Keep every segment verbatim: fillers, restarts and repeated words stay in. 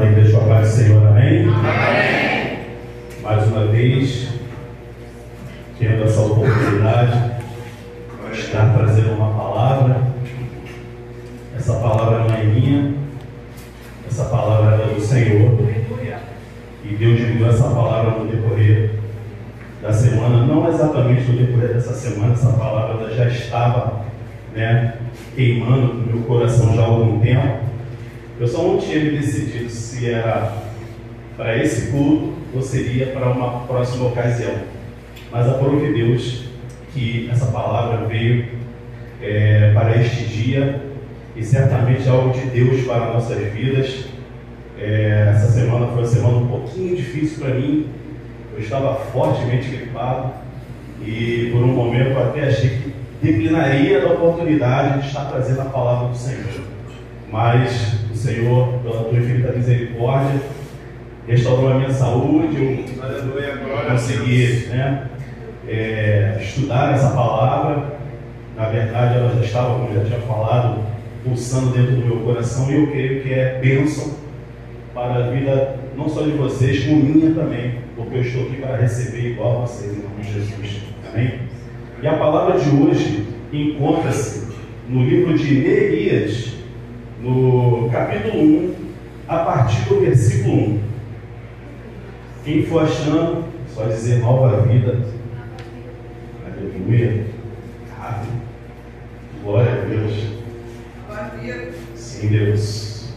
Amada igreja, com a paz do Senhor, amém? Amém. Mais uma vez, tendo essa oportunidade de estar trazendo uma palavra. Essa palavra não é minha, essa palavra é do Senhor. E Deus me deu essa palavra no decorrer da semana, não exatamente no decorrer dessa semana, essa palavra já estava, né, queimando no meu coração já há algum tempo. Eu só não tinha me decidido se era para esse culto ou seria para uma próxima ocasião. Mas aprove Deus que essa palavra veio é, para este dia e certamente é algo de Deus para nossas vidas. É, essa semana foi uma semana um pouquinho difícil para mim. Eu estava fortemente gripado e por um momento eu até achei que declinaria da oportunidade de estar trazendo a palavra do Senhor. Mas o Senhor, pela tua infinita misericórdia, restaurou a minha saúde, eu consegui, né, é, estudar essa palavra. Na verdade, ela já estava, como eu já tinha falado, pulsando dentro do meu coração, e eu creio que é bênção para a vida não só de vocês, como minha também, porque eu estou aqui para receber igual a vocês, em nome de Jesus. Amém? E a palavra de hoje encontra-se no livro de Neemias, no capítulo um, a partir do versículo um. Quem for achando, só dizer nova vida. Aleluia. Amém. Glória a Deus. Sim, Deus.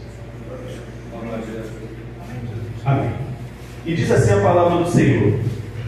Amém. E diz assim a palavra do Senhor: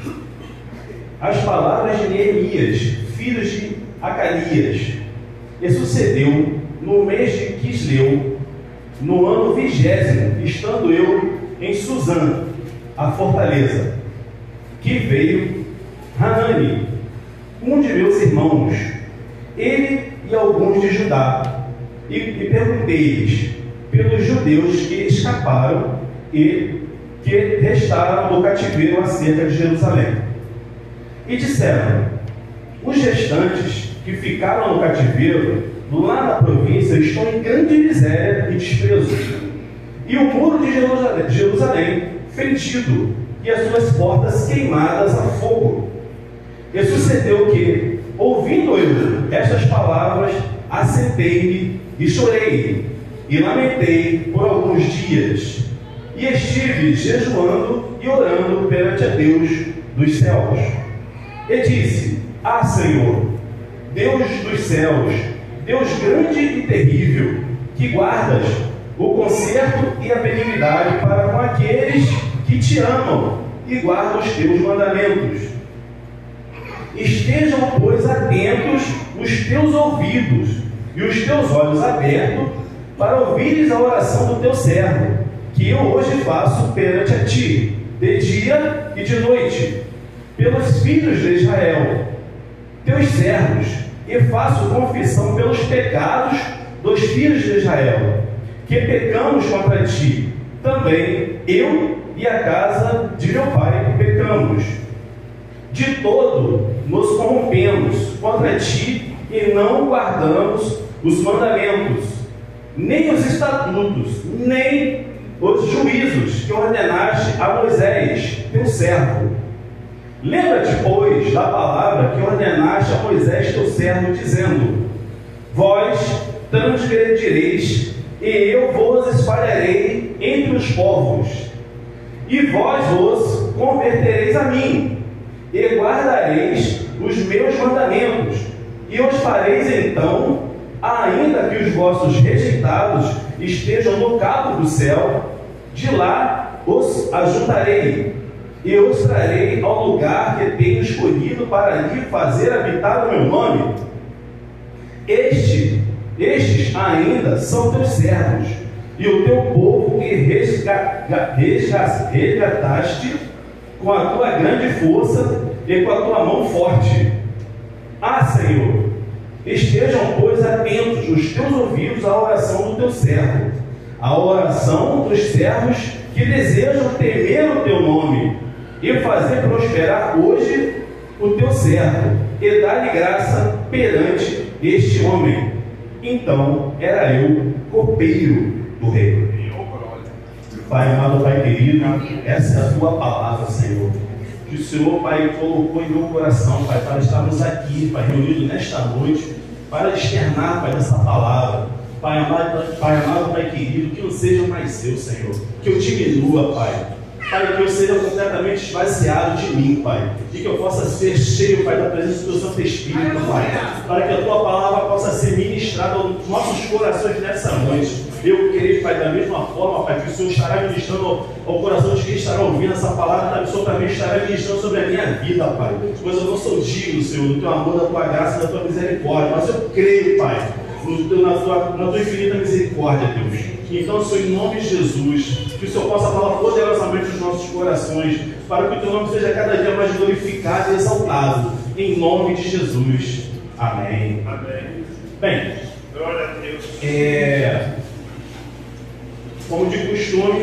as palavras de Neemias, filho de Acalias. E sucedeu no mês de Quisleu, no ano vigésimo, estando eu em Suzã, a fortaleza, que veio Hanani, um de meus irmãos, ele e alguns de Judá, e, e perguntei-lhes pelos judeus que escaparam e que restaram do cativeiro acerca de Jerusalém. E disseram: os restantes que ficaram no cativeiro lá na província estão em grande miséria e desprezo, e o muro de Jerusalém, Jerusalém fendido, e as suas portas queimadas a fogo. E sucedeu que, ouvindo eu estas palavras, assentei-me e chorei, e lamentei por alguns dias, e estive jejuando e orando perante a Deus dos céus. E disse: ah, Senhor, Deus dos céus, Deus grande e terrível, que guardas o conserto e a benignidade para com aqueles que te amam e guardam os teus mandamentos. Estejam, pois, atentos os teus ouvidos e os teus olhos abertos para ouvires a oração do teu servo, que eu hoje faço perante a ti, de dia e de noite, pelos filhos de Israel, teus servos, e faço confissão pelos pecados dos filhos de Israel, que pecamos contra ti. Também eu e a casa de meu pai pecamos. De todo nos corrompemos contra ti e não guardamos os mandamentos, nem os estatutos, nem os juízos que ordenaste a Moisés, teu servo. Lembra-te, pois, da palavra que ordenaste a Moisés, teu servo, dizendo: vós transgredireis, e eu vos espalharei entre os povos, e vós vos convertereis a mim, e guardareis os meus mandamentos, e os fareis então, ainda que os vossos rejeitados estejam no cabo do céu, de lá os ajuntarei, e os trarei ao lugar que tenho escolhido para ali fazer habitar o meu nome. Este, estes ainda são teus servos, e o teu povo que resga, resga, resgataste com a tua grande força e com a tua mão forte. Ah, Senhor, estejam, pois, atentos os teus ouvidos à oração do teu servo, à oração dos servos que desejam temer o teu nome, e fazer prosperar hoje o teu servo, e dar-lhe graça perante este homem. Então era eu copeiro do rei. Pai amado, Pai querido, essa é a Tua palavra, Senhor, que o Senhor, Pai, colocou em meu coração, Pai, para estarmos aqui, Pai, reunidos nesta noite, para externar, Pai, essa palavra. Pai amado, Pai amado, Pai querido, que não seja mais eu, Senhor, que eu diminua, Pai. Pai, que eu seja completamente esvaziado de mim, Pai, e que eu possa ser cheio, Pai, da presença do Santo Espírito, Pai, para que a Tua palavra possa ser ministrada aos nossos corações nessa noite. Eu creio, Pai, da mesma forma, Pai, que o Senhor estará ministrando ao, ao coração de quem estará ouvindo essa palavra, o Senhor também estará ministrando sobre a minha vida, Pai, pois eu não sou digno, Senhor, do Teu amor, da Tua graça, da Tua misericórdia, mas eu creio, Pai, no teu, na, tua, na Tua infinita misericórdia, Deus. Então, Senhor, em nome de Jesus, que o Senhor possa falar poderosamente nos nossos corações, para que o Teu nome seja cada dia mais glorificado e exaltado, em nome de Jesus. Amém. Amém. Bem, glória a Deus. É, como de costume,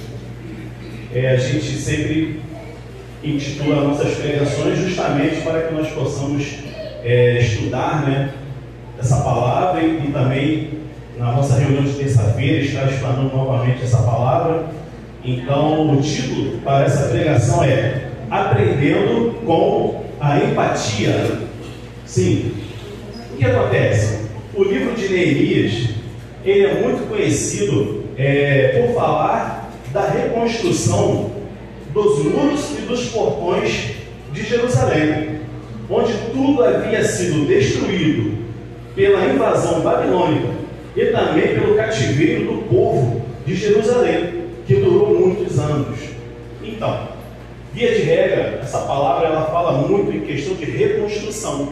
é, a gente sempre intitula nossas pregações justamente para que nós possamos é, estudar, né, essa palavra e, e também na nossa reunião de terça-feira estar explanando novamente essa palavra. Então, o título para essa pregação é Aprendendo com a Empatia. Sim, o que acontece? O livro de Neemias, ele é muito conhecido é, por falar da reconstrução dos muros e dos portões de Jerusalém, onde tudo havia sido destruído pela invasão babilônica e também pelo cativeiro do povo de Jerusalém, que durou muitos anos. Então, via de regra, essa palavra ela fala muito em questão de reconstrução.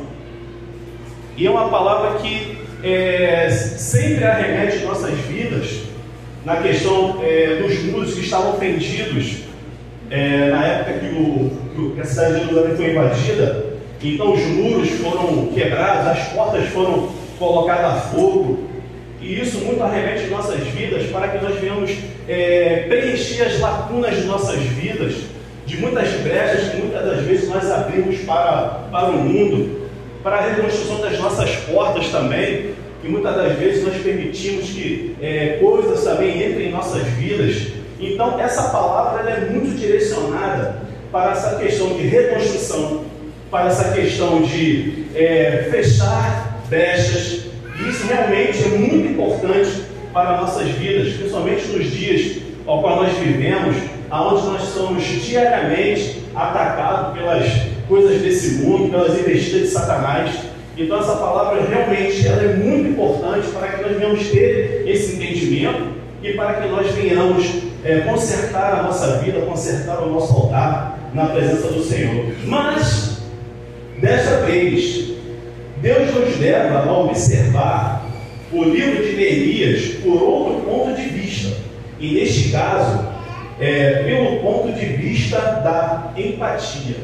E é uma palavra que é, sempre arremete em nossas vidas na questão é, dos muros que estavam fendidos é, na época que, o, que a cidade de Jerusalém foi invadida. Então os muros foram quebrados, as portas foram colocadas a fogo. E isso muito arremete em nossas vidas para que nós venhamos é, preencher as lacunas de nossas vidas, de muitas brechas que muitas das vezes nós abrimos para, para o mundo, para a reconstrução das nossas portas também, que muitas das vezes nós permitimos que é, coisas também entrem em nossas vidas. Então essa palavra ela é muito direcionada para essa questão de reconstrução, para essa questão de é, fechar brechas. E isso realmente é muito importante para nossas vidas, principalmente nos dias ao qual nós vivemos, onde nós somos diariamente atacados pelas coisas desse mundo, pelas investidas de Satanás. Então essa palavra realmente ela é muito importante para que nós venhamos ter esse entendimento e para que nós venhamos é, consertar a nossa vida, consertar o nosso altar na presença do Senhor. Mas, desta vez, Deus nos leva a observar o livro de Neemias por outro ponto de vista. E neste caso, é, pelo ponto de vista da empatia.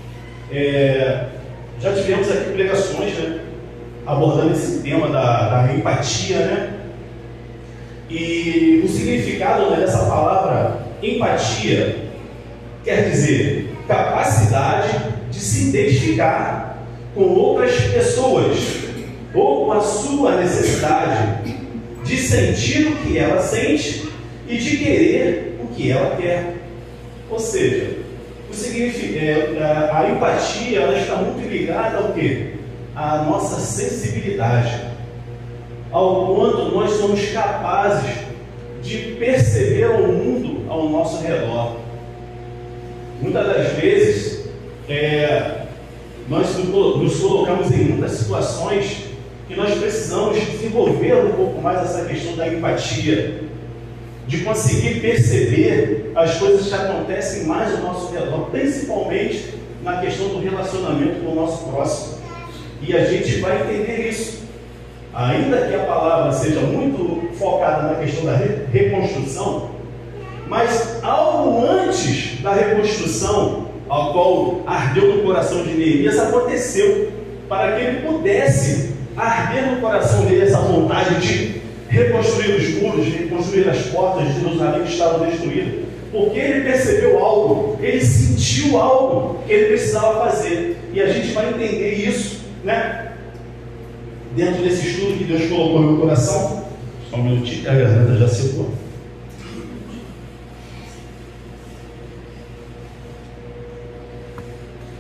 É, já tivemos aqui pregações, né, abordando esse tema da, da empatia, né? E o significado, né, dessa palavra empatia quer dizer capacidade de se identificar com outras pessoas ou com a sua necessidade de sentir o que ela sente e de querer o que ela quer. Ou seja, o significa, é, a empatia ela está muito ligada ao quê? À nossa sensibilidade, ao quanto nós somos capazes de perceber o mundo ao nosso redor. Muitas das vezes é, nós nos colocamos em muitas situações que nós precisamos desenvolver um pouco mais essa questão da empatia, de conseguir perceber as coisas que acontecem mais ao nosso redor, principalmente na questão do relacionamento com o nosso próximo. E a gente vai entender isso. Ainda que a palavra seja muito focada na questão da re reconstrução, mas algo antes da reconstrução, ao qual ardeu no coração de Neemias, aconteceu, para que ele pudesse arder no coração dele essa vontade de reconstruir os muros, de reconstruir as portas de Jerusalém que estavam destruídas, porque ele percebeu algo, ele sentiu algo que ele precisava fazer, e a gente vai entender isso, né? Dentro desse estudo que Deus colocou no meu coração. Só um minutinho que a garganta já secou.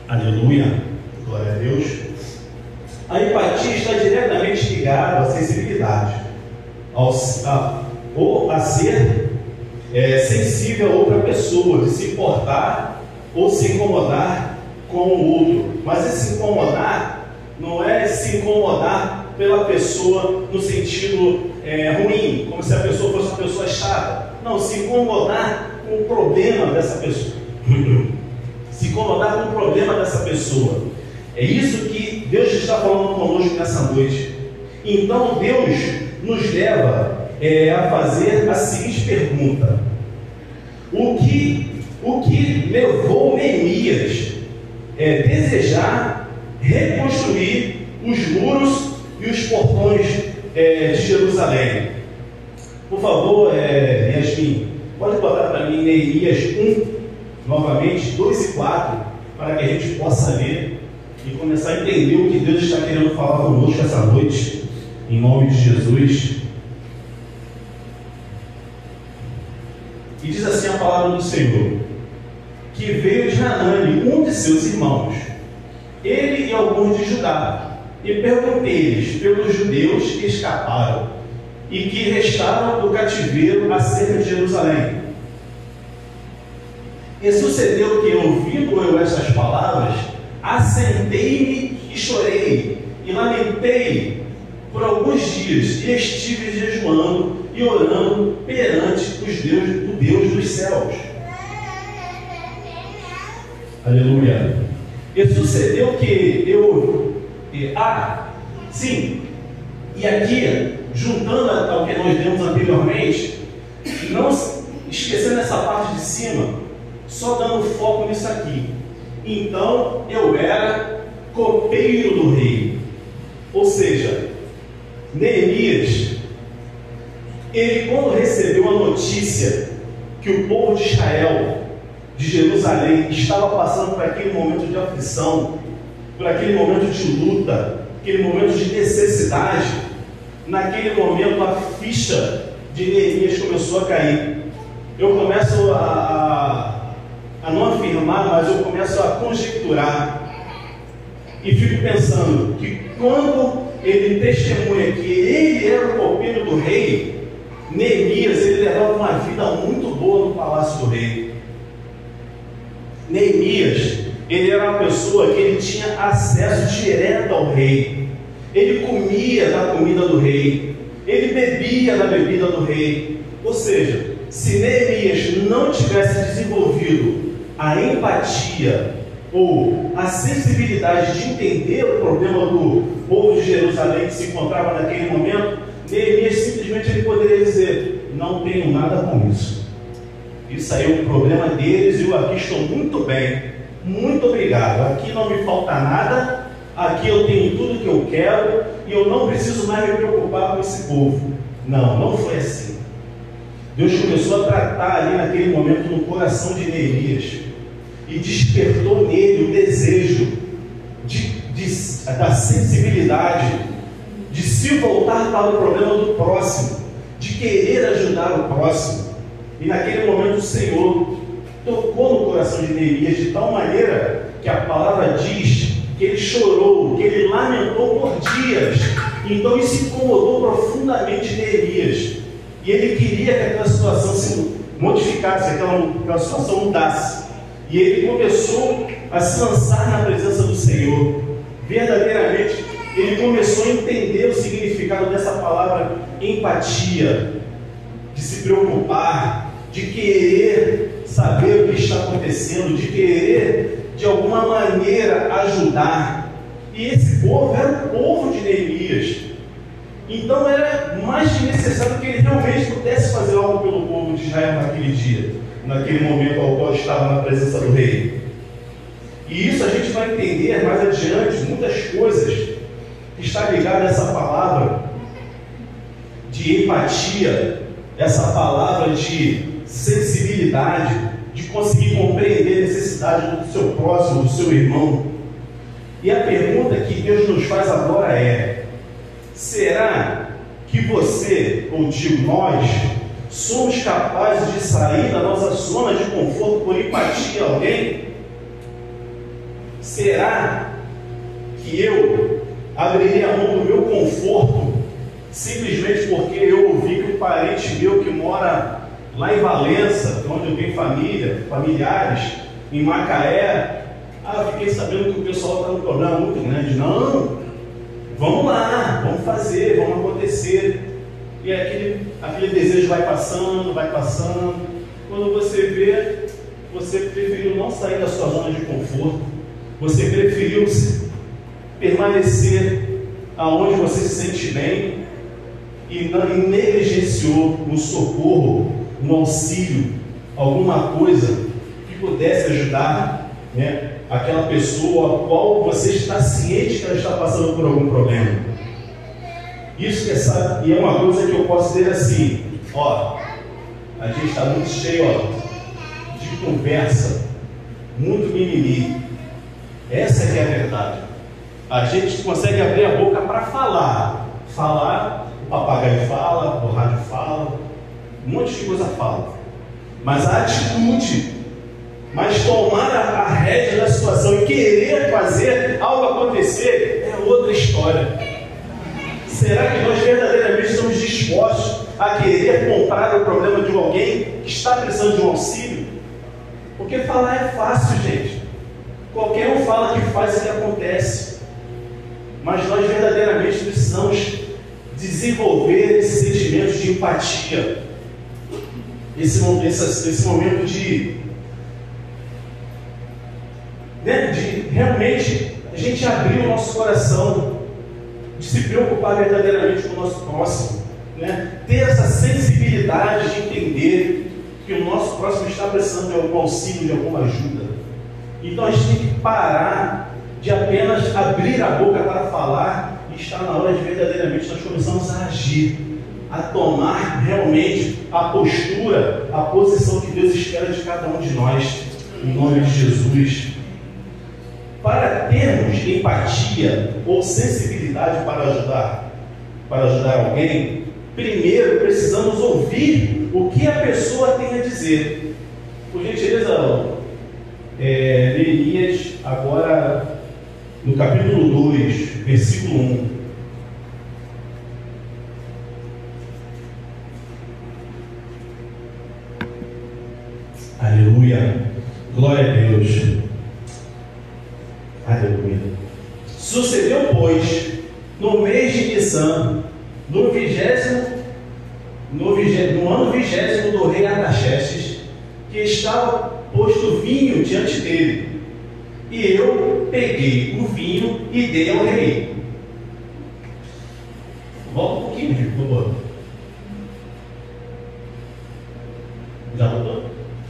Aleluia, glória a Deus. A empatia está diretamente ligada à sensibilidade, ao, a, ou a ser é, sensível a outra pessoa, de se importar ou se incomodar com o outro. Mas esse incomodar não é se incomodar pela pessoa no sentido é, ruim, como se a pessoa fosse uma pessoa chata. Não, se incomodar com o problema dessa pessoa. Se incomodar com o problema dessa pessoa. É isso que Deus está falando conosco nessa noite. Então Deus nos leva é, a fazer a seguinte pergunta: O que, o que levou Neemias a é, desejar reconstruir os muros e os portões é, de Jerusalém? Por favor, é, Yasmin, pode botar para mim Neemias um, novamente, dois e quatro, para que a gente possa ler e começar a entender o que Deus está querendo falar conosco essa noite, em nome de Jesus. E diz assim a palavra do Senhor: que veio de Hanani, um de seus irmãos, ele e alguns de Judá, e perguntei-lhes pelos judeus que escaparam e que restaram do cativeiro acerca de Jerusalém. E sucedeu que, ouvindo eu estas palavras, assentei-me e chorei, e lamentei por alguns dias, e estive jejuando e orando perante os Deus, o Deus dos céus. Aleluia. E sucedeu que eu... E, ah, sim, e aqui, juntando ao que nós demos anteriormente, não esquecendo essa parte de cima, só dando foco nisso aqui. Então eu era copeiro do rei. Ou seja, Neemias, ele quando recebeu a notícia que o povo de Israel, de Jerusalém, estava passando por aquele momento de aflição, por aquele momento de luta, aquele momento de necessidade, naquele momento a ficha de Neemias começou a cair. Eu começo a, a, a não afirmar, mas eu começo a conjecturar. E fico pensando que quando ele testemunha que ele era o copeiro do rei, Neemias, ele levava uma vida muito boa no palácio do rei. Neemias, ele era uma pessoa que ele tinha acesso direto ao rei. Ele comia da comida do rei, ele bebia da bebida do rei. Ou seja, se Neemias não tivesse desenvolvido a empatia ou a sensibilidade de entender o problema do povo de Jerusalém que se encontrava naquele momento, Neemias simplesmente ele poderia dizer: não tenho nada com isso, isso aí é um problema deles, eu aqui estou muito bem, muito obrigado, aqui não me falta nada, aqui eu tenho tudo que eu quero e eu não preciso mais me preocupar com esse povo. Não, não foi assim. Deus começou a tratar ali naquele momento no coração de Neemias e despertou nele o desejo de, de, da sensibilidade, de se voltar para o problema do próximo, de querer ajudar o próximo. E naquele momento o Senhor tocou no coração de Neemias de tal maneira que a palavra diz que ele chorou, que ele lamentou por dias. Então isso incomodou profundamente Neemias, e ele queria que aquela situação se modificasse, que aquela, aquela situação mudasse. E ele começou a se lançar na presença do Senhor. Verdadeiramente, ele começou a entender o significado dessa palavra empatia, de se preocupar, de querer saber o que está acontecendo, de querer de alguma maneira ajudar. E esse povo era o povo de Neemias. Então era mais que necessário que ele realmente pudesse fazer algo pelo povo de Israel naquele dia, naquele momento ao qual estava na presença do rei. E isso a gente vai entender mais adiante, muitas coisas que está ligada a essa palavra de empatia, essa palavra de sensibilidade, de conseguir compreender a necessidade do seu próximo, do seu irmão. E a pergunta que Deus nos faz agora é: será que você, ou digo nós, somos capazes de sair da nossa zona de conforto por empatia a alguém? Será que eu abriria a mão do meu conforto simplesmente porque eu ouvi que um parente meu que mora lá em Valença, onde eu tenho família, familiares, em Macaé, ah, eu fiquei sabendo que o pessoal está num problema muito grande. Não, vamos lá, vamos fazer, vamos acontecer. E aquele, aquele desejo vai passando, vai passando. Quando você vê, você preferiu não sair da sua zona de conforto, você preferiu permanecer aonde você se sente bem e não e negligenciou um socorro, um auxílio, alguma coisa que pudesse ajudar, né, aquela pessoa a qual você está ciente que ela está passando por algum problema. Isso que essa, e é uma coisa que eu posso dizer assim, ó, a gente está muito cheio, ó, de conversa, muito mimimi. Essa é que é a verdade. A gente consegue abrir a boca para falar, falar, o papagaio fala, o rádio fala, um monte de coisa fala, mas a atitude, mas tomar a, a rédea da situação e querer fazer algo acontecer é outra história. Será que nós verdadeiramente estamos dispostos a querer comprar o problema de alguém que está precisando de um auxílio? Porque falar é fácil, gente. Qualquer um fala que faz o que acontece. Mas nós verdadeiramente precisamos desenvolver esses sentimentos de empatia, esse, esse, esse momento de, né, de realmente a gente abrir o nosso coração, de se preocupar verdadeiramente com o nosso próximo, né? Ter essa sensibilidade de entender que o nosso próximo está precisando de algum auxílio, de alguma ajuda. Então a gente tem que parar de apenas abrir a boca para falar e está na hora de verdadeiramente nós começamos a agir, a tomar realmente a postura, a posição que Deus espera de cada um de nós, em nome de Jesus. Para termos empatia ou sensibilidade para ajudar, para ajudar alguém, primeiro precisamos ouvir o que a pessoa tem a dizer. Por gentileza, é, Neemias, agora no capítulo dois, versículo um. Aleluia, glória a Deus. Aleluia. Sucedeu, pois, no mês de Nissan, no vigésimo, no, vigésimo, no ano vigésimo do rei Artaxerxes, que estava posto vinho diante dele, e eu peguei o vinho e dei ao rei. Volta um pouquinho, por favor. Já voltou?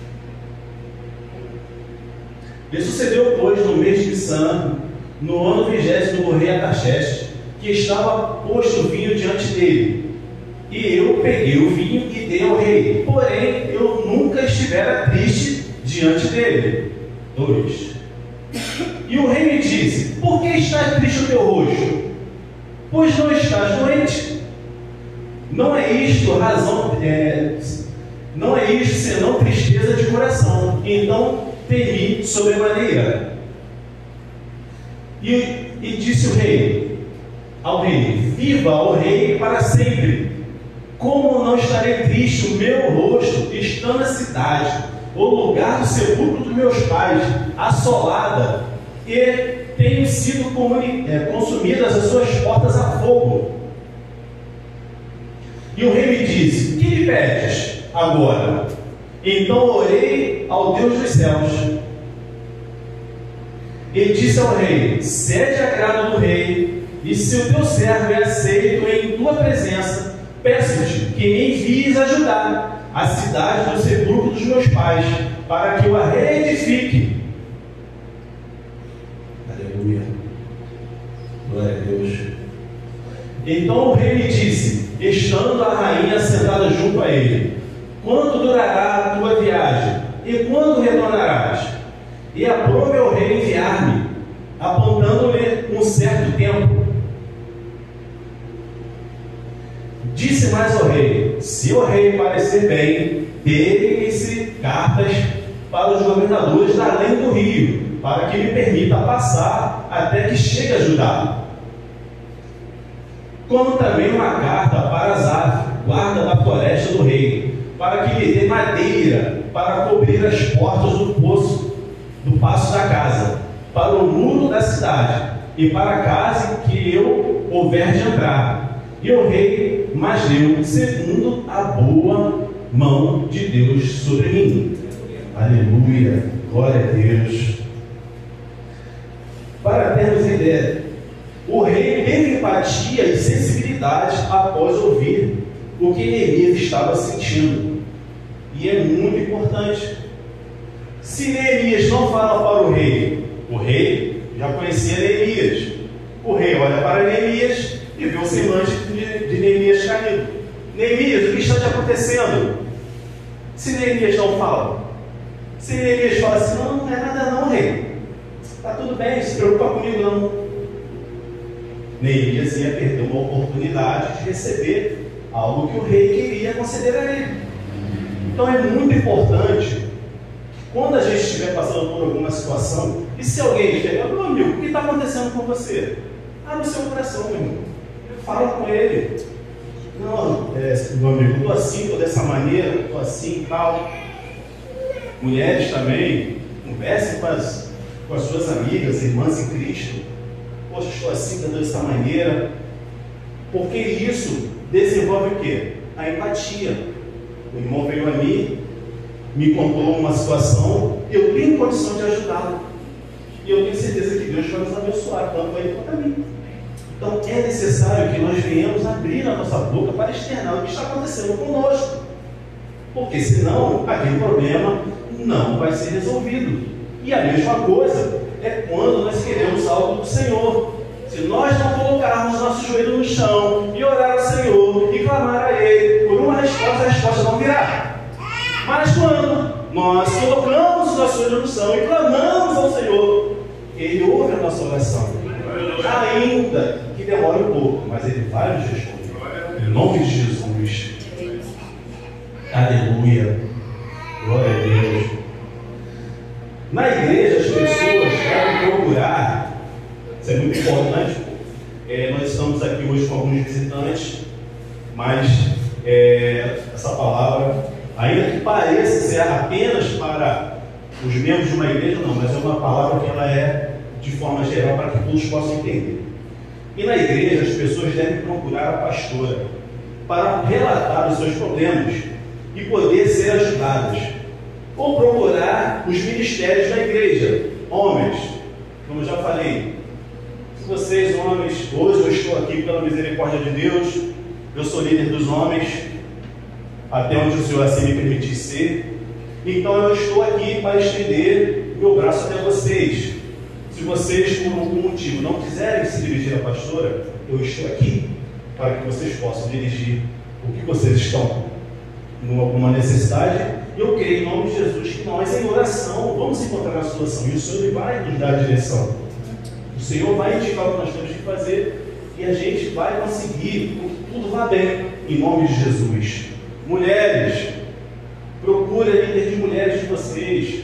E sucedeu, pois, no mês de Nissan, no ano vigésimo do rei Artaxerxes, que estava posto o vinho diante dele, e eu peguei o vinho e dei ao rei, porém eu nunca estivera triste diante dele. Dois. E o rei me disse: por que está triste o teu rosto? Pois não estás doente. Não é isto razão, é, não é isto senão tristeza de coração. Então temi sobremaneira. E, e disse o rei ao rei: viva o rei para sempre. Como não estarei triste o meu rosto, estando na cidade, o lugar do sepulcro dos meus pais, assolada, e tenho sido é, consumidas as suas portas a fogo. E o rei me disse: que me pedes agora? Então orei ao Deus dos céus. E disse ao rei: cede a agrado do rei, e se o teu servo é aceito em tua presença, peço-te que me envies ajudar a cidade do sepulcro dos meus pais, para que eu a reedifique. Aleluia. Glória a Deus. Então o rei me disse, estando a rainha sentada junto a ele: quando durará a tua viagem? E quando retornarás? E aprove ao rei enviar-me, apontando-lhe um certo tempo. Disse mais ao rei: se o rei parecer bem, dê-se cartas para os governadores da além do rio, para que me permita passar até que chegue a Judá. Como também uma carta para Asaf, guarda da floresta do rei, para que me dê madeira para cobrir as portas do poço, do passo da casa, para o muro da cidade, e para a casa que eu houver de entrar. E o rei mais deu segundo a boa mão de Deus sobre mim. Aleluia, glória a Deus. Para termos ideia, o rei teve empatia e sensibilidade após ouvir o que Neemias estava sentindo. E é muito importante. Se Neemias não fala para o rei, o rei já conhecia Neemias. O rei olha para Neemias e vê o semblante de, de Neemias caído. Neemias, o que está te acontecendo? Se Neemias não fala, se Neemias fala assim, não, não é nada não, rei. Está tudo bem, se preocupa comigo não. Neemias ia perder uma oportunidade de receber algo que o rei queria conceder a ele. Então é muito importante que quando a gente estiver passando por alguma situação, e se alguém chegar, meu amigo, o que está acontecendo com você? Abre o seu coração, meu irmão. Fala com ele. Não, é, meu amigo, estou assim, estou dessa maneira, estou assim e tal. Mulheres também, conversem com as, com as suas amigas, irmãs em Cristo. Poxa, estou assim, estou dessa maneira. Porque isso desenvolve o quê? A empatia. O irmão veio a mim, me contou uma situação, eu tenho condição de ajudá-lo. E eu tenho certeza que Deus vai nos abençoar, tanto para ele quanto a mim. Então é necessário que nós venhamos abrir a nossa boca para externar o que está acontecendo conosco. Porque senão aquele problema não vai ser resolvido. E a mesma coisa é quando nós queremos algo do Senhor. Se nós não colocarmos nosso joelho no chão e orar ao Senhor e clamar a Ele por uma resposta, a resposta não virá. Mas quando nós colocamos o nosso joelho no chão e clamamos ao Senhor, Ele ouve a nossa oração. Ainda que demore um pouco, mas Ele vai nos responder. Em nome de Jesus. Aleluia. Glória a Deus. Na igreja, as pessoas devem procurar. Isso é muito importante. É, nós estamos aqui hoje com alguns visitantes, mas é, essa palavra, ainda que pareça ser apenas para os membros de uma igreja, não, mas é uma palavra que ela é de forma geral para que todos possam entender. E na igreja, as pessoas devem procurar a pastora para relatar os seus problemas e poder ser ajudadas. Ou procurar os ministérios da igreja. Homens, como eu já falei, se vocês, homens, hoje eu estou aqui pela misericórdia de Deus, eu sou líder dos homens, até onde o Senhor assim me permitir ser. Então eu estou aqui para estender meu braço até vocês. Se vocês, por algum motivo, não quiserem se dirigir à pastora, eu estou aqui para que vocês possam dirigir o que vocês estão em alguma necessidade. Eu creio em nome de Jesus que nós, em oração, vamos encontrar a solução. E o Senhor vai nos dar a direção. O Senhor vai indicar o que nós temos que fazer e a gente vai conseguir que tudo vá bem, em nome de Jesus. Mulheres, procure a líder de mulheres de vocês.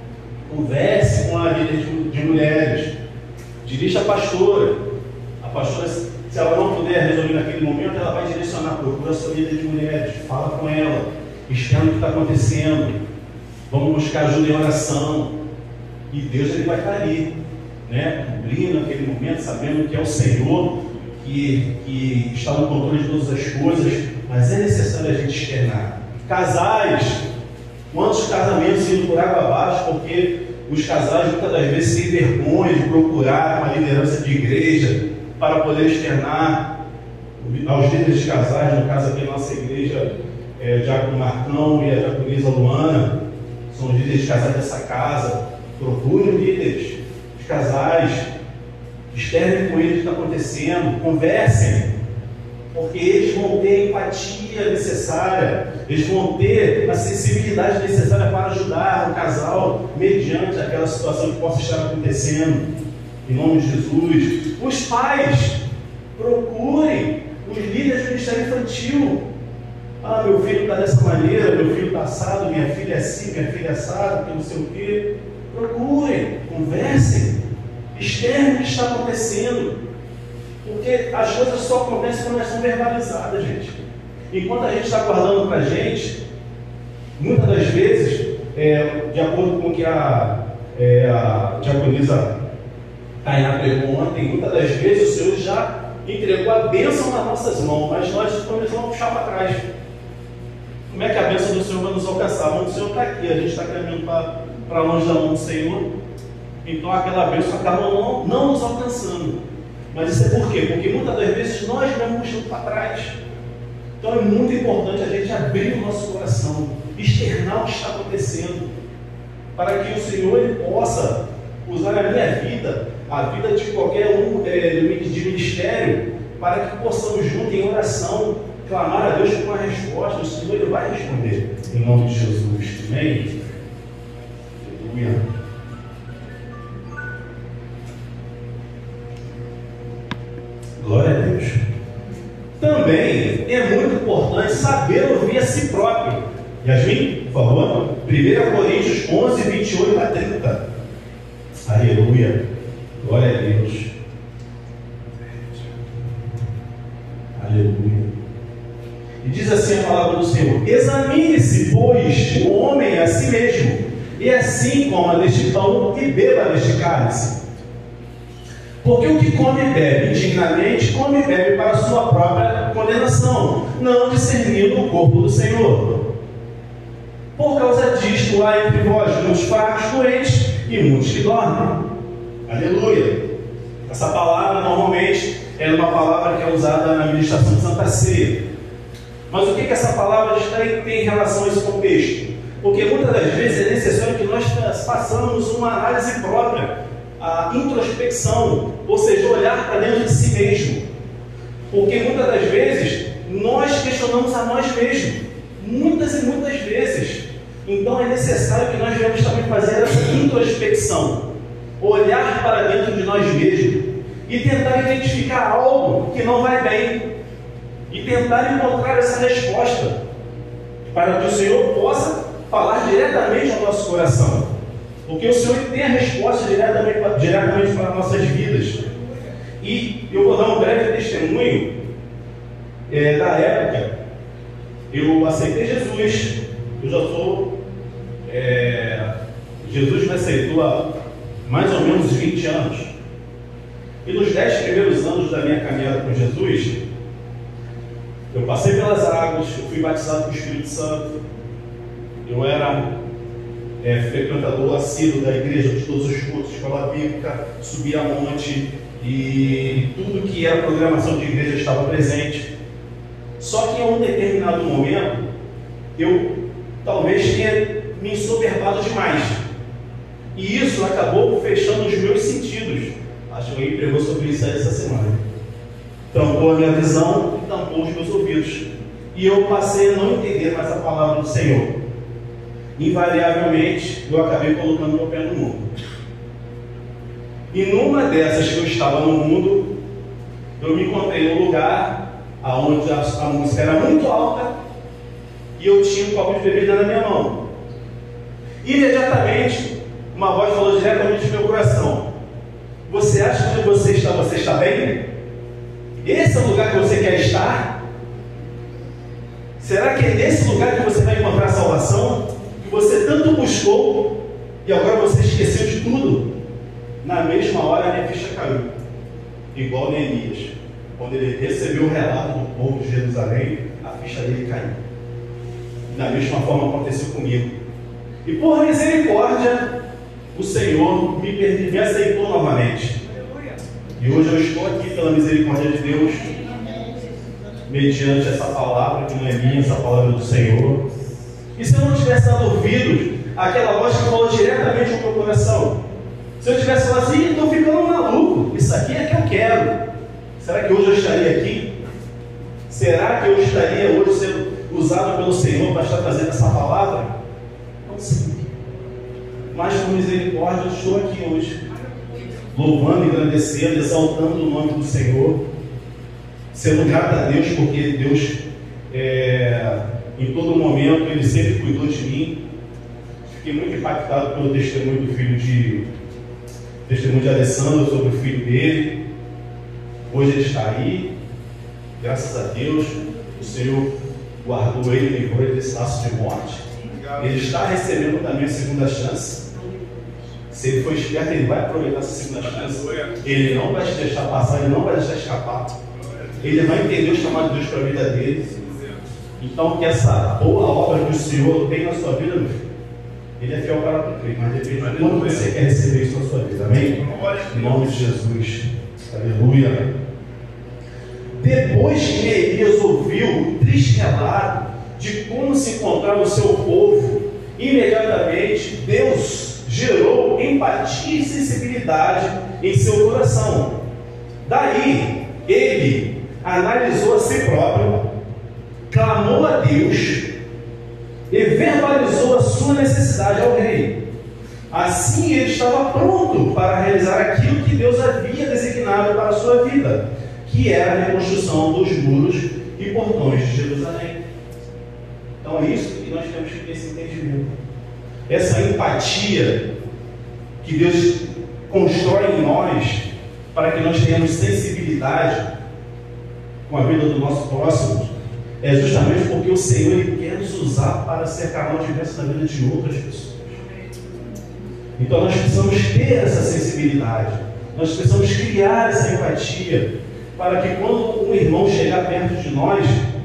Converse com a líder de, de mulheres. Dirija a pastora. A pastora, se ela não puder resolver naquele momento, ela vai direcionar. Procura a sua líder de mulheres. Fala com ela. Externa o que está acontecendo. Vamos buscar ajuda em oração. E Deus ele vai estar ali, né? Cobrindo aquele momento, sabendo que é o Senhor que, que está no controle de todas as coisas. Mas é necessário a gente externar. Casais, quantos casamentos indo por água abaixo, porque os casais muitas das vezes têm vergonha de procurar uma liderança de igreja para poder externar aos líderes de casais, no caso aqui na nossa igreja, é, Diácono Marcão e a Diaconisa Luana, são os líderes de casais dessa casa. Procurem líderes de casais, externem com eles o que está acontecendo, conversem, porque eles vão ter a empatia necessária, eles vão ter a sensibilidade necessária para ajudar o casal mediante aquela situação que possa estar acontecendo, em nome de Jesus. Os pais, procurem os líderes do ministério infantil. Ah, meu filho está dessa maneira, meu filho está assado, minha filha é assim, minha filha é assado, que não sei o quê. Procurem, conversem, externem o que está acontecendo. Porque as coisas só acontecem quando elas são verbalizadas, gente. Enquanto a gente está guardando para a gente, muitas das vezes, é, de acordo com o que a, é, a diaconisa Tainá pregou ontem, muitas das vezes o Senhor já entregou a bênção nas nossas mãos, mas nós começamos a puxar para trás. Como é que a bênção do Senhor vai nos alcançar? A mão do Senhor está aqui, a gente está caminhando para longe da mão do Senhor, então aquela bênção acaba não, não nos alcançando. Mas isso é por quê? Porque muitas das vezes nós mesmos puxamos para trás. Então é muito importante a gente abrir o nosso coração, externar o que está acontecendo, para que o Senhor ele possa usar a minha vida, a vida de qualquer um é, de ministério, para que possamos juntos em oração clamar a Deus por uma resposta. O Senhor ele vai responder em nome de Jesus. Amém? Aleluia. Glória a Deus. Também é muito importante saber ouvir a si próprio. Yasmin, por favor. primeira Coríntios onze, vinte e oito a trinta. Aleluia. Glória a Deus. Aleluia. E diz assim a palavra do Senhor: examine-se, pois, o homem a si mesmo, e assim coma deste pão e beba deste cálice. Porque o que come e bebe indignamente, come e bebe para a sua própria condenação, não discernindo o corpo do Senhor. Por causa disto, há entre vós muitos fracos, doentes e muitos que dormem. Aleluia. Essa palavra normalmente é uma palavra que é usada na ministração de Santa Ceia. Mas o que, que essa palavra tem em relação a esse contexto? Porque muitas das vezes é necessário que nós façamos uma análise própria, a introspecção, ou seja, olhar para dentro de si mesmo. Porque muitas das vezes nós questionamos a nós mesmos, muitas e muitas vezes. Então é necessário que nós venhamos também fazer essa introspecção, olhar para dentro de nós mesmos e tentar identificar algo que não vai bem e tentar encontrar essa resposta para que o Senhor possa falar diretamente ao nosso coração. Porque o Senhor tem a resposta diretamente, diretamente para as nossas vidas. E eu vou dar um breve testemunho é, da época. Eu aceitei Jesus. Eu já sou... É, Jesus me aceitou há mais ou menos vinte anos. E nos dez primeiros anos da minha caminhada com Jesus, eu passei pelas águas, eu fui batizado com o Espírito Santo. Eu era... É, frequentador assíduo da igreja, de todos os cultos, escola bíblica, subia a monte e tudo que era programação de igreja estava presente. Só que em um determinado momento eu talvez tenha me ensoberbado demais e isso acabou fechando os meus sentidos. Acho que alguém pregou sobre isso aí essa semana. Tampou a minha visão e tampou os meus ouvidos e eu passei a não entender mais a palavra do Senhor. Invariavelmente, eu acabei colocando meu pé no mundo. E numa dessas que eu estava no mundo, eu me encontrei num lugar onde a, a música era muito alta e eu tinha um copo de bebida na minha mão. Imediatamente, uma voz falou diretamente no meu coração: você acha que você está, você está bem? Esse é o lugar que você quer estar? Será que é nesse lugar que você vai encontrar salvação? Que você tanto buscou e agora você esqueceu de tudo? Na mesma hora a minha ficha caiu, igual Neemias, quando ele recebeu o relato do povo de Jerusalém, a ficha dele caiu. Da mesma forma aconteceu comigo. E por misericórdia, o Senhor me, me aceitou novamente. E hoje eu estou aqui pela misericórdia de Deus, mediante essa palavra que não é minha, essa palavra do Senhor. E se eu não tivesse dado ouvidos àquela voz que falou diretamente ao meu coração, se eu tivesse falado assim, estou ficando maluco, isso aqui é que eu quero, será que hoje eu estaria aqui? Será que eu estaria hoje sendo usado pelo Senhor para estar trazendo essa palavra? Não sei. Mas por misericórdia eu estou aqui hoje, louvando, engrandecendo, exaltando o nome do Senhor, sendo grato a Deus, porque Deus é, em todo momento Ele sempre cuidou de mim. Fiquei muito impactado pelo testemunho do filho de testemunho de Alessandro sobre o filho dele. Hoje ele está aí, graças a Deus, o Senhor guardou ele, livrou ele desse laço de morte. Ele está recebendo também a segunda chance. Se ele for esperto, ele vai aproveitar essa segunda chance. Ele não vai te deixar passar, ele não vai deixar escapar. Ele vai entender o chamado de Deus para a vida dele. Então, que essa boa obra que o Senhor tem na sua vida, meu filho, Ele é fiel para cumprir, mas depende de quando você quer receber isso na sua vida. Amém? Em nome de Jesus. Aleluia. Depois que Elias ouviu o triste relato de como se encontrava o seu povo, imediatamente Deus gerou empatia e sensibilidade em seu coração. Daí, ele analisou a si próprio, clamou a Deus e verbalizou a sua necessidade ao rei. Assim ele estava pronto para realizar aquilo que Deus havia designado para a sua vida, que era a reconstrução dos muros e portões de Jerusalém. Então é isso que nós temos que ter esse entendimento. Essa empatia que Deus constrói em nós, para que nós tenhamos sensibilidade com a vida do nosso próximo, é justamente porque o Senhor Ele quer nos usar para ser canal de bênção na vida de outras pessoas. Então nós precisamos ter essa sensibilidade, nós precisamos criar essa empatia, para que quando um irmão chegar perto de nós,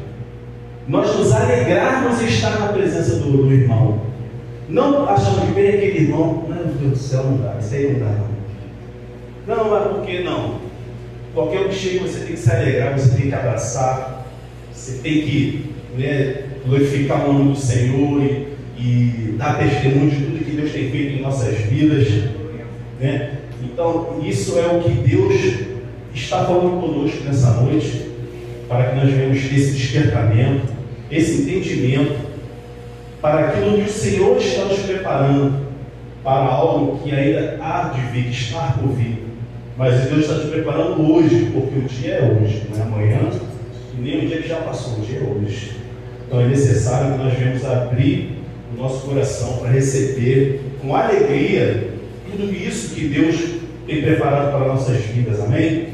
nós nos alegrarmos em estar na presença do, do irmão. Não achando que vem aquele irmão, meu Deus do céu, não dá, isso aí não dá não. Não, mas por que não? Qualquer um que chega, você tem que se alegrar, você tem que abraçar, você tem que, né, glorificar o nome do Senhor e, e dar testemunho de tudo que Deus tem feito em nossas vidas, né? Então, isso é o que Deus está falando conosco nessa noite, para que nós venhamos ter esse despertamento, esse entendimento, para aquilo que o Senhor está nos preparando, para algo que ainda há de vir, que está por vir. Mas Deus está te preparando hoje, porque o dia é hoje, não é amanhã, e nem o dia que já passou, o dia é hoje. Então é necessário que nós venhamos abrir o nosso coração para receber com alegria tudo isso que Deus tem preparado para nossas vidas. Amém?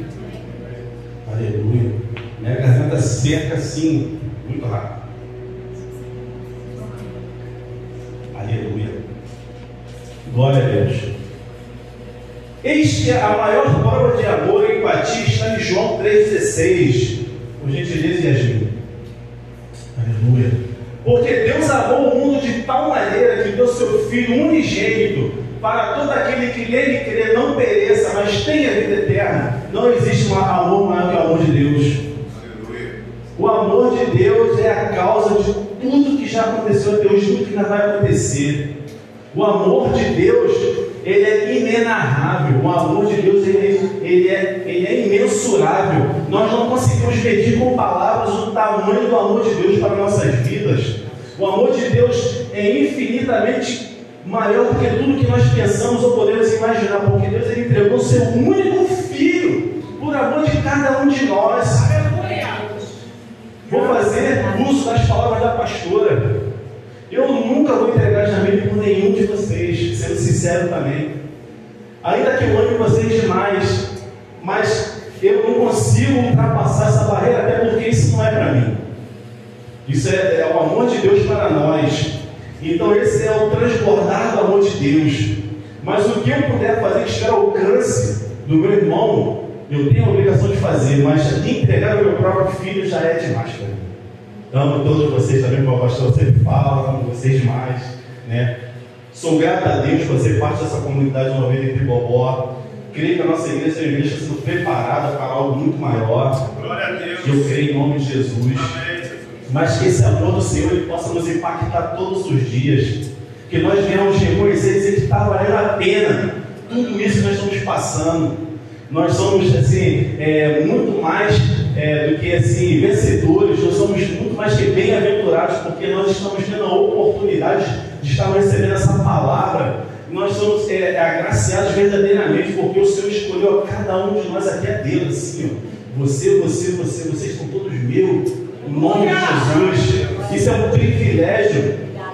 Aleluia. Minha garganta seca assim, muito rápido. Aleluia. Glória a Deus. Este é a maior prova de amor e empatia, está em João três dezesseis. Por gentileza, Yasmin. Aleluia. Porque Deus amou o mundo de tal maneira que deu seu Filho unigênito, para todo aquele que nele crê não pereça, mas tenha vida eterna. Não existe um amor maior que o amor de Deus. Aleluia. O amor de Deus é a causa de tudo que já aconteceu até hoje, tudo que ainda vai acontecer. O amor de Deus, ele é inenarrável. O amor de Deus, ele, ele, é, ele é imensurável. Nós não conseguimos medir com palavras o tamanho do amor de Deus para nossas vidas. O amor de Deus é infinitamente maior do que tudo que nós pensamos ou podemos imaginar, porque Deus ele entregou o seu único Filho por amor de cada um de nós. Vou fazer uso das palavras da pastora. Eu nunca vou entregar Jamile por nenhum de vocês, sendo sincero também. Ainda que eu ame vocês demais, mas eu não consigo ultrapassar essa barreira, até porque isso não é para mim. Isso é, é o amor de Deus para nós. Então esse é o transbordar do amor de Deus. Mas o que eu puder fazer que estiver ao alcance do meu irmão, eu tenho a obrigação de fazer, mas entregar o meu próprio filho já é demais para mim. Amo todos vocês também, como o pastor sempre fala, amo vocês demais, né? Sou grato a Deus por fazer parte dessa comunidade Nova Vida em Tribobó. Creio que a nossa igreja seja uma igreja sendo preparada para algo muito maior. Glória a Deus. Eu creio em nome de Jesus. Amém. Mas que esse amor do Senhor ele possa nos impactar todos os dias. Que nós venhamos reconhecer e dizer que está valendo a pena tudo isso que nós estamos passando. Nós somos assim, é, muito mais é, do que assim, vencedores, nós somos muito mais que bem-aventurados, porque nós estamos tendo a oportunidade de estar recebendo essa palavra. Nós somos é, agraciados verdadeiramente, porque o Senhor escolheu a cada um de nós aqui a Deus, assim, ó. Você, você, você, vocês são todos meus, em nome de Jesus. Isso é um privilégio.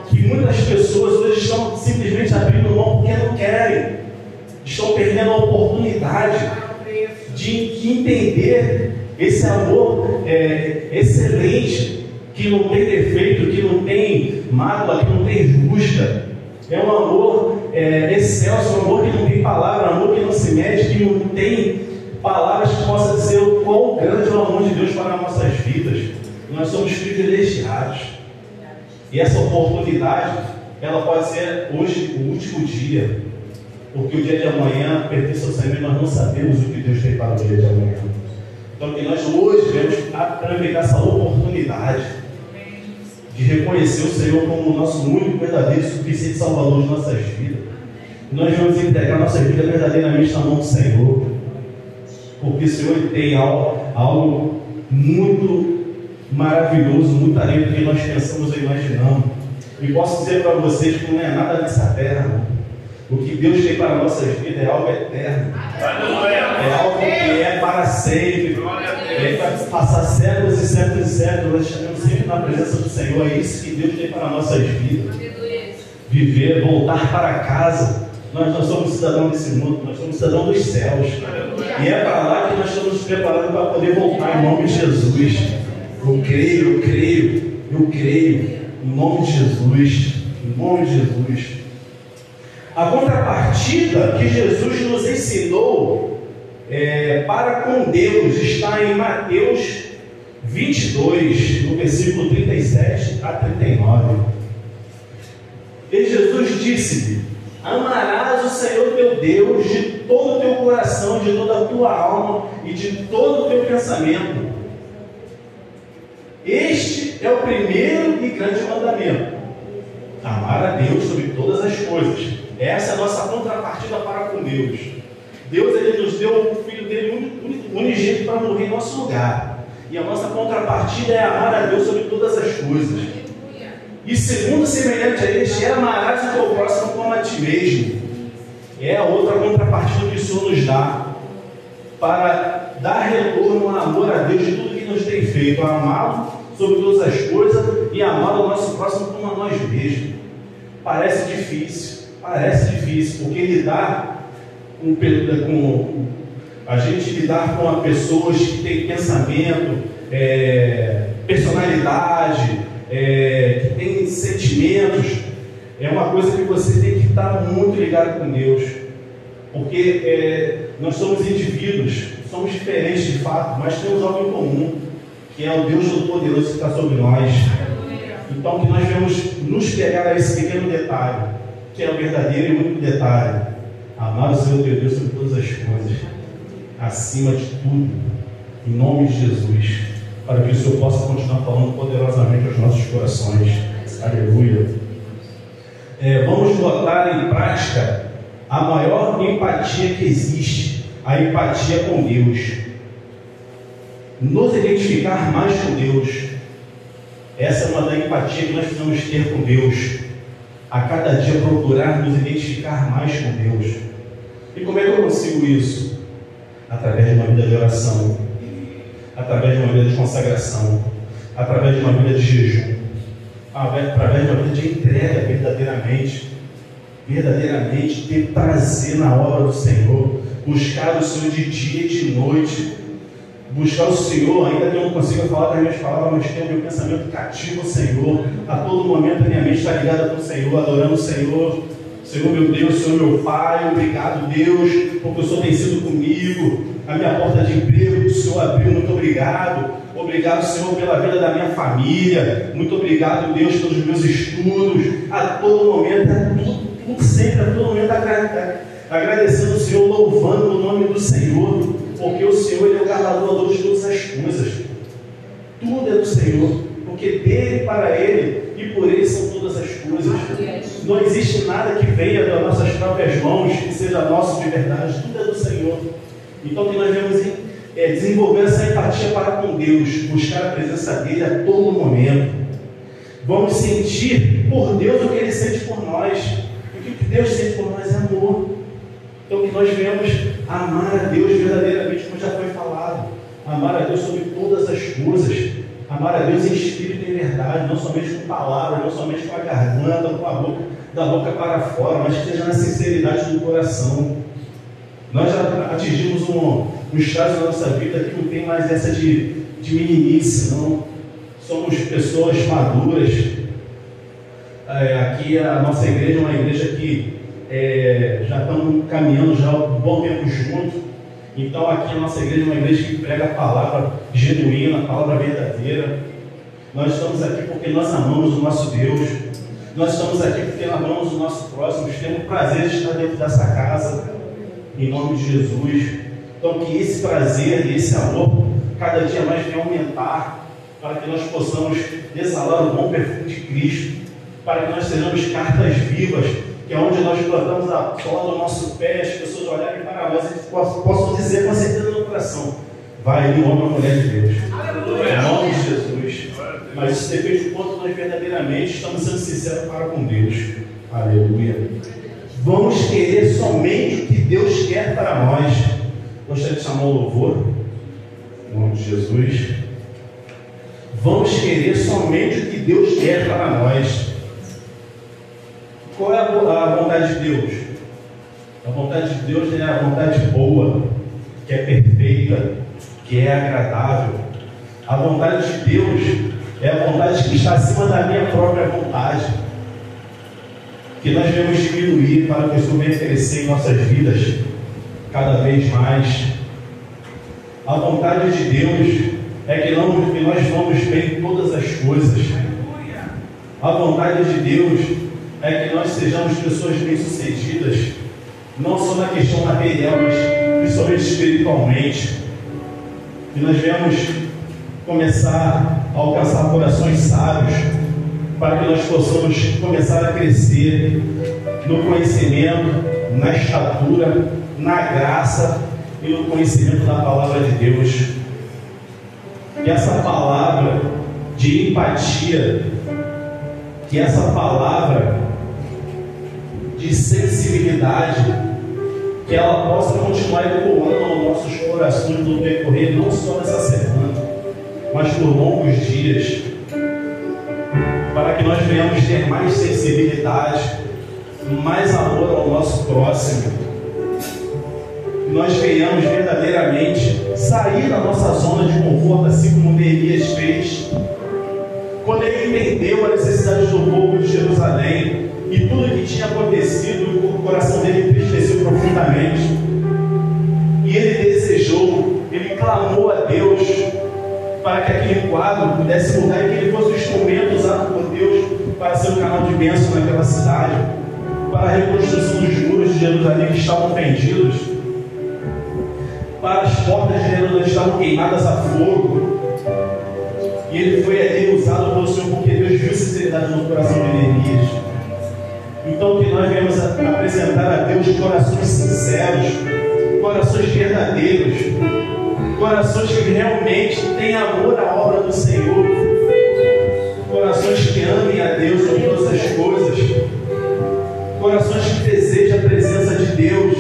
que muitas pessoas hoje estão simplesmente abrindo mão porque não querem, estão perdendo a oportunidade de entender esse amor é, excelente, que não tem defeito, que não tem mágoa, que não tem justa. É um amor é, excelso, um amor que não tem palavra, um amor que não se mede, que não tem palavras que possam dizer o quão grande é o amor de Deus para nossas vidas. Nós somos privilegiados. E essa oportunidade, ela pode ser hoje o último dia. Porque o dia de amanhã pertence ao Senhor e nós não sabemos o que Deus tem para o dia de amanhã. Então que nós hoje devemos aproveitar essa oportunidade de reconhecer o Senhor como o nosso único, verdadeiro e suficiente Salvador de nossas vidas. Nós devemos entregar nossa vida verdadeiramente na mão do Senhor. Porque o Senhor tem algo, algo muito maravilhoso, muito além do que nós pensamos e imaginamos. E posso dizer para vocês que não é nada nessa terra. O que Deus tem para a nossa vida é algo eterno. É algo que é para sempre. É para passar séculos e séculos e séculos. Nós estaremos sempre na presença do Senhor. É isso que Deus tem para as nossas vidas. Viver, voltar para casa. Nós não somos cidadãos desse mundo, nós somos cidadãos dos céus. E é para lá que nós estamos nos preparando para poder voltar em nome de Jesus. Eu creio, eu creio, eu creio. Em nome de Jesus. Em nome de Jesus. A contrapartida que Jesus nos ensinou é, para com Deus está em Mateus vinte e dois, no versículo trinta e sete a trinta e nove. E Jesus disse-lhe: amarás o Senhor teu Deus de todo o teu coração, de toda a tua alma e de todo o teu pensamento. Este é o primeiro e grande mandamento. Amar a Deus sobre todas as coisas. Essa é a nossa contrapartida para com Deus. Deus, ele nos deu o Filho dele unigênito para morrer em nosso lugar. E a nossa contrapartida é amar a Deus sobre todas as coisas. E segundo semelhante a este, é amarás o teu próximo como a ti mesmo. É a outra contrapartida que o Senhor nos dá para dar retorno ao amor a Deus de tudo que nos tem feito, a amá-lo sobre todas as coisas e amar o nosso próximo como a nós mesmos. Parece difícil, parece difícil, porque lidar com, com a gente lidar com pessoas que têm pensamento, é, personalidade, é, que têm sentimentos, é uma coisa que você tem que estar muito ligado com Deus, porque é, nós somos indivíduos, somos diferentes de fato, mas temos algo em comum, que é o Deus Todo-Poderoso que está sobre nós. Então que nós devemos nos pegar a esse pequeno detalhe, que é o verdadeiro e único detalhe: amar o Senhor teu Deus sobre todas as coisas, acima de tudo, em nome de Jesus, para que o Senhor possa continuar falando poderosamente aos nossos corações. Aleluia. É, vamos botar em prática a maior empatia que existe, a empatia com Deus. Nos identificar mais com Deus. Essa é uma da empatia que nós precisamos ter com Deus. A cada dia procurar nos identificar mais com Deus. E como é que eu consigo isso? Através de uma vida de oração, através de uma vida de consagração, através de uma vida de jejum, através de uma vida de entrega verdadeiramente, verdadeiramente ter prazer na obra do Senhor, buscar o Senhor de dia e de noite, buscar o Senhor, ainda que eu não consiga falar das minhas palavras, mas ter o meu pensamento cativo ao Senhor. A todo momento a minha mente está ligada com o Senhor, adorando o Senhor. Senhor meu Deus, Senhor meu Pai, obrigado Deus, porque o Senhor tem sido comigo. A minha porta de emprego, o Senhor abriu, muito obrigado. Obrigado, Senhor, pela vida da minha família. Muito obrigado, Deus, pelos meus estudos. A todo momento, a tudo, sempre, a todo momento, agradecendo o Senhor, louvando o nome do Senhor. Porque o Senhor, Ele é o galardoador de todas as coisas. Tudo é do Senhor, porque dele, para Ele e por Ele são todas as coisas. Não existe nada que venha das nossas próprias mãos, que seja nosso de verdade. Tudo é do Senhor. Então que nós devemos é, desenvolver essa empatia para com Deus, buscar a presença dele a todo momento. Vamos sentir por Deus o que Ele sente por nós. E o que Deus sente por nós é amor. Então que nós devemos amar a Deus verdadeiramente, como já foi falado. Amar a Deus sobre todas as coisas. Amar a Deus em espírito e em verdade, não somente com palavras, não somente com a garganta, com a boca, da boca para fora, mas que esteja na sinceridade do coração. Nós já atingimos um, um estágio na nossa vida que não tem mais essa de, de meninice, não. Somos pessoas maduras. É, aqui a nossa igreja é uma igreja que é, já estamos caminhando já um bom tempo junto. Então aqui a nossa igreja é uma igreja que prega a palavra genuína, a palavra verdadeira. Nós estamos aqui porque nós amamos o nosso Deus. Nós estamos aqui porque amamos o nosso próximo. Temos o prazer de estar dentro dessa casa, em nome de Jesus. Então que esse prazer e esse amor cada dia mais venha aumentar, para que nós possamos exalar o bom perfume de Cristo, para que nós sejamos cartas vivas, que é onde nós plantamos a sola do nosso pé, as pessoas olharem para nós e possam, possam dizer com certeza no coração: vai ali o homem ou a mulher de Deus. Em nome de Jesus. Mas isso depende do quanto nós verdadeiramente estamos sendo sinceros para com Deus. Aleluia. Vamos querer somente o que Deus quer para nós. Gostaria de chamar o louvor. Em nome de Jesus. Vamos querer somente o que Deus quer para nós. Qual é a vontade de Deus? A vontade de Deus é a vontade boa, que é perfeita, que é agradável. A vontade de Deus é a vontade que está acima da minha própria vontade. Que nós devemos diminuir para que isso venha crescer em nossas vidas cada vez mais. A vontade de Deus é que, não, que nós vamos bem em todas as coisas. A vontade de Deus é que nós sejamos pessoas bem-sucedidas, não só na questão material, mas principalmente espiritualmente. Que nós venhamos começar a alcançar corações sábios, para que nós possamos começar a crescer no conhecimento, na estatura, na graça e no conhecimento da palavra de Deus. Que essa palavra de empatia, que essa palavra de sensibilidade, que ela possa continuar ecoando aos nossos corações no decorrer não só dessa semana, mas por longos dias, para que nós venhamos ter mais sensibilidade, mais amor ao nosso próximo, que nós venhamos verdadeiramente sair da nossa zona de conforto, assim como Neemias fez, quando ele entendeu a necessidade do povo de Jerusalém e tudo que tinha acontecido, o coração dele entristeceu profundamente, e ele desejou, ele clamou a Deus para que aquele quadro pudesse mudar e que ele fosse um instrumento usado por Deus para ser um canal de bênção naquela cidade, para a reconstrução dos muros de Jerusalém que estavam fendidos, para as portas de Jerusalém que estavam queimadas a fogo. E ele foi ali usado pelo Senhor porque Deus viu sinceridade no coração de Neemias. Então que nós venhamos a apresentar a Deus corações sinceros, corações verdadeiros, corações que realmente têm amor à obra do Senhor, corações que amem a Deus sobre todas as coisas, corações que desejam a presença de Deus,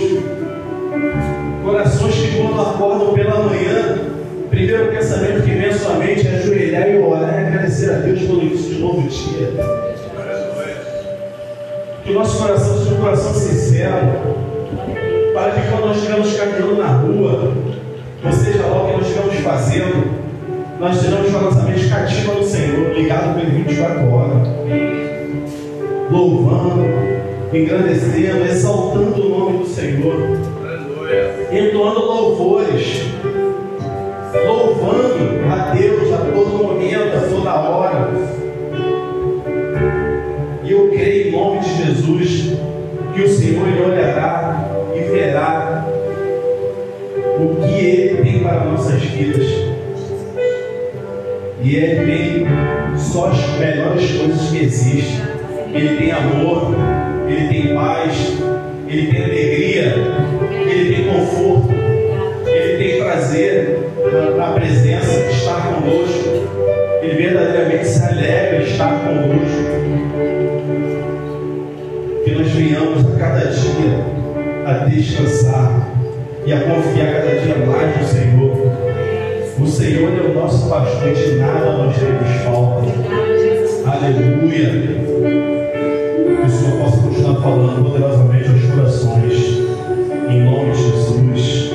corações que quando acordam pela manhã, o primeiro pensamento que vem à sua mente é ajoelhar e orar e agradecer a Deus pelo início de um novo dia. Que o nosso coração seja um coração sincero, para que quando nós estivermos caminhando na rua, ou seja lá o que nós estivermos fazendo, nós estejamos com a nossa mente cativa no Senhor, ligado com Ele vinte e quatro horas, louvando, engrandecendo, exaltando o nome do Senhor, entoando louvores, louvando a Deus a todo momento, a toda hora. E eu creio em nome de Jesus que o Senhor Ele olhará e verá o que Ele tem para nossas vidas. E Ele tem só as melhores coisas que existem. Ele tem amor, Ele tem paz, Ele tem alegria, Ele tem conforto, Ele tem prazer na presença de estar conosco. Ele verdadeiramente se alegra em estar conosco. Que nós venhamos a cada dia a descansar e a confiar cada dia mais no Senhor. O Senhor é o nosso pastor, de nada nós teremos falta. Aleluia. Que o Senhor possa continuar falando poderosamente aos corações. Em nome de Jesus.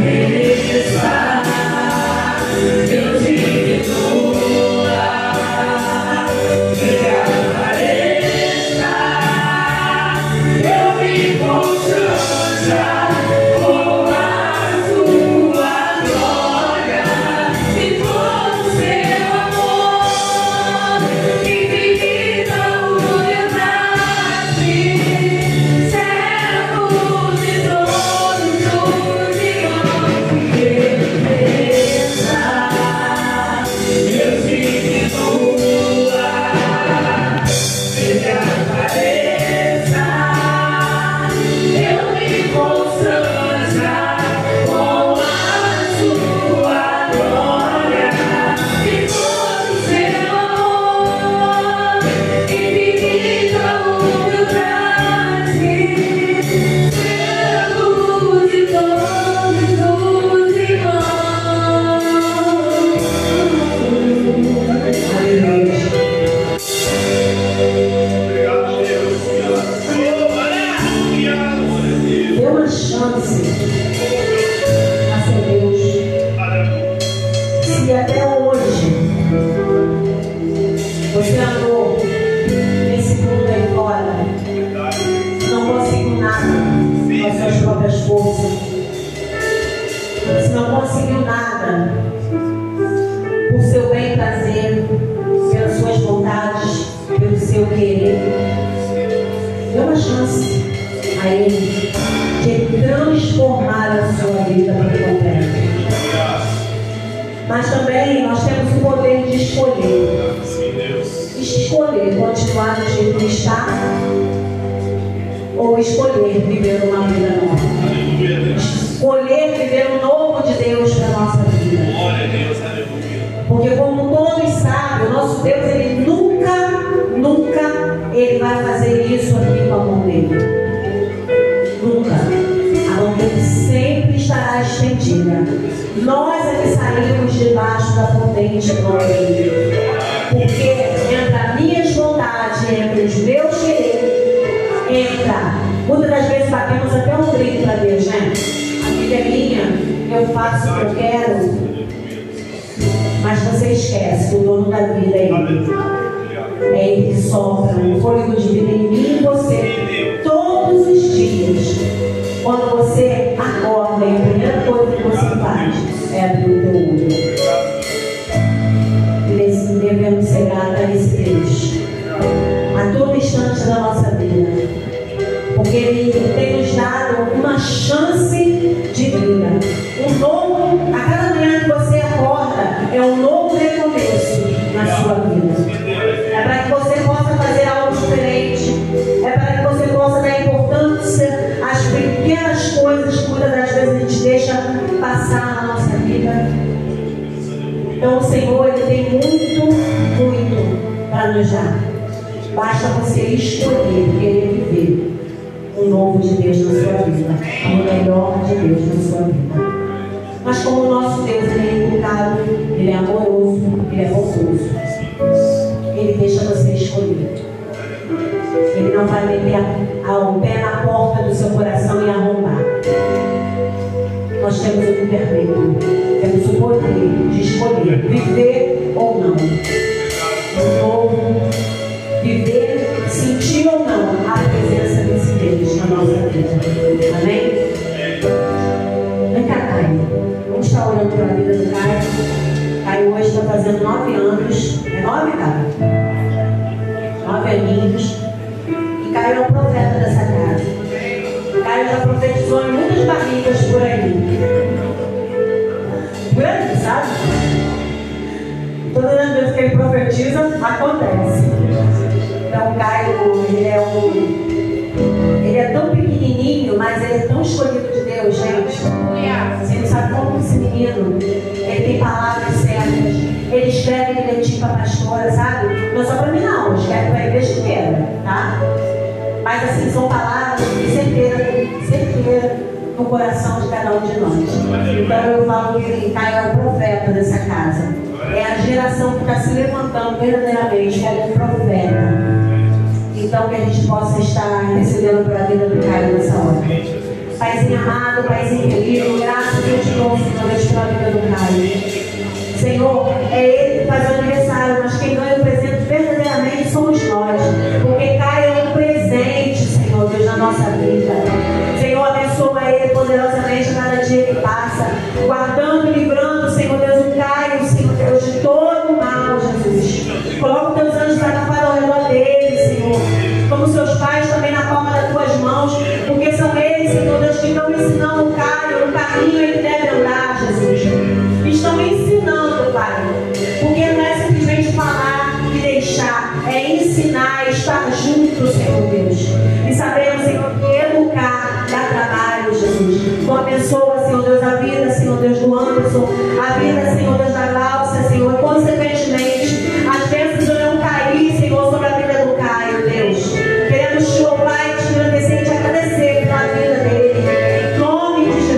Deus me perdoa. dê uma chance a seu Deus. Se até hoje você andou nesse mundo aí fora, não conseguiu nada com as suas próprias forças, se não conseguiu nada por seu bem prazer, pelas suas vontades, pelo seu querer, dê uma chance a Ele de transformar a sua vida por completo. Mas também nós temos o poder de escolher. Escolher continuar do jeito que está, ou escolher viver uma vida nova. Escolher viver o novo de Deus para a nossa vida. Porque como todos sabem, o nosso Deus, Ele nunca, nunca Ele vai fazer isso aqui com a mão dele. Nunca. A mão dele sempre estará estendida. Nós é que saímos debaixo da potente glória dele. Porque entre as minhas vontades, entre os meus querer, entra. Muitas das vezes batemos até um grito para Deus, né? A vida é minha, eu faço o que eu quero. Mas você esquece que o dono da vida é Ele. É Ele que sopra o fôlego de vida em mim e você todos os dias. Quando você acorda, e a primeira coisa que você faz é abrir o teu olho. E devemos ser gratos a esse Deus a todo instante da nossa vida, porque Ele tem nos dado uma chance de vida, um novo. A cada manhã que você acorda é um novo recomeço na sua vida. É para que você possa fazer algo diferente, é para que você possa dar importância às pequenas coisas que muitas das vezes a gente deixa passar na nossa vida. Então o Senhor, Ele tem muito, muito para nos dar. Basta você escolher, querer viver o novo de Deus na sua vida, o melhor de Deus na sua vida. Mas como o nosso Deus, Ele é educado, Ele é amoroso, Ele é bondoso, Ele deixa você escolher. Ele não vai meter o pé na porta do seu coração e arrombar. Nós temos o livre-arbítrio, temos o poder de escolher viver ou não. Ou viver, sentir ou não a presença desse Deus na nossa vida. Amém? Vem cá, Caio. Vamos estar orando pela vida do Caio. Caio hoje está fazendo nove anos. É nove, Caio? Nove aninhos. E Caio é o profeta dessa casa. Caio já profetizou em muitas barrigas por aí. Grande, sabe? Todas as vezes que ele profetiza, acontece. Então, Caio, ele é um... Ele é tão pequenininho, mas ele é tão escolhido de Deus, gente. Você não sabe como esse menino, ele tem palavras certas. Ele escreve bilhetinho para a pastora, sabe? Não é só para mim não, escreve para a igreja inteira, tá? Mas assim, são palavras de certeza, certeza no coração de cada um de nós. Então eu falo que Caio é o profeta dessa casa. É a geração que está se levantando verdadeiramente como um profeta. Então que a gente possa estar recebendo pela vida do Caio nessa hora. Paizinho amado, Paizinho querido, graças a Deus de novo, Senhor, Deus, pela vida do Caio. Senhor, é Ele que faz o aniversário, mas quem ganha o presente verdadeiramente somos nós. Porque Caio é um presente, Senhor Deus, na nossa vida. Senhor, abençoa Ele poderosamente a cada dia que passa, guardando e livrando, Senhor Deus, o Caio, Senhor Deus, de todo o mal, Jesus. Coloca os teus anjos para fora ao redor dele, Senhor. Como seus pais também na palma das tuas mãos, porque são eles, Senhor Deus, que estão ensinando o Caio no caminho em que deve andar, Jesus. Estão ensinando, Pai, porque não é simplesmente falar e deixar, é ensinar, estar junto, Senhor Deus. E sabemos, Senhor, que educar dá trabalho, Jesus. Então abençoa, Senhor Deus, a vida, Senhor Deus, do Anderson, a vida, Senhor Deus, da Glaucia, Senhor, e consequentemente as bênçãos irão cair, Senhor, sobre a vida do Caio, Deus. Queremos te louvar e te agradecer e te agradecer pela vida dele. Em nome de Jesus.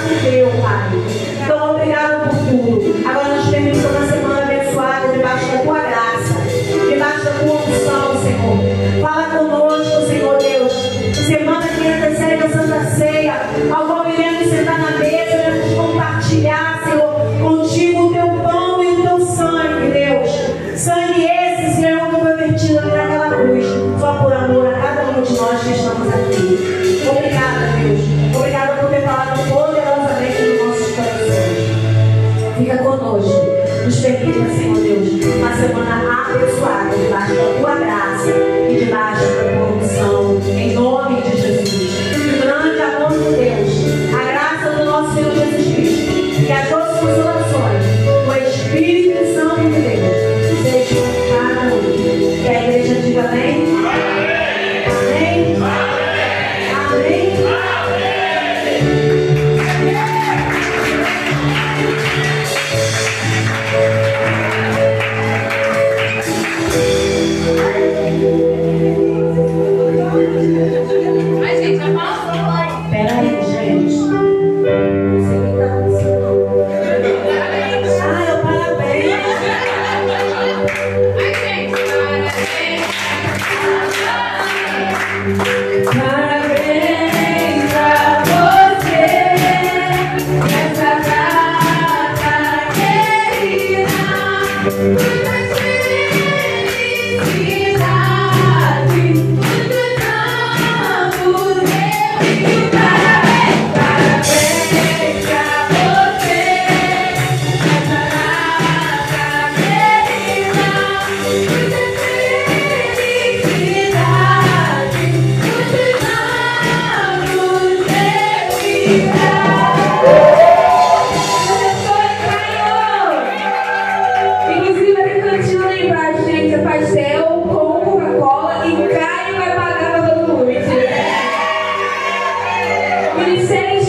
deu, Pai. Então, obrigado por tudo. Agora nós terminamos uma semana abençoada debaixo da tua graça, debaixo da tua unção, Senhor. Fala conosco, Senhor Deus. Semana que antecede a Santa Ceia, ao qual iremos sentar na mesa, iremos compartilhar, Senhor, contigo o teu pão e o teu sangue, Deus. Sangue esse, Senhor, que foi vertido ali naquela cruz, só por amor a cada um de nós que estamos aqui. Obrigada, Deus. Obrigada por ter falado poderosamente nos nossos corações. Fica conosco. Nos permita, Senhor Deus, uma semana abençoada debaixo da tua graça e debaixo da tua unção. Em nome de Jesus. O grande amor de Deus, a graça do nosso Senhor Jesus Cristo e as doces consolações, o Espírito Santo de Deus, seja com cada um. Que a igreja diga amém. Amém. Amém. Amém. Mas, gente, já passou. Peraí, gente. Não sei quem tá acontecendo. Ah, eu parabéns. Ai, gente, parabéns. Parabéns pra você nessa data querida. Muita felicidade, muitos anos de vida. Parabéns, parabéns pra você nessa data querida. Muita felicidade, muitos anos de vida. Inclusive, ali no cantinho lá embaixo, gente, é pastel com Coca-Cola e Caio vai pagar pra todo mundo. Mentira. Ministério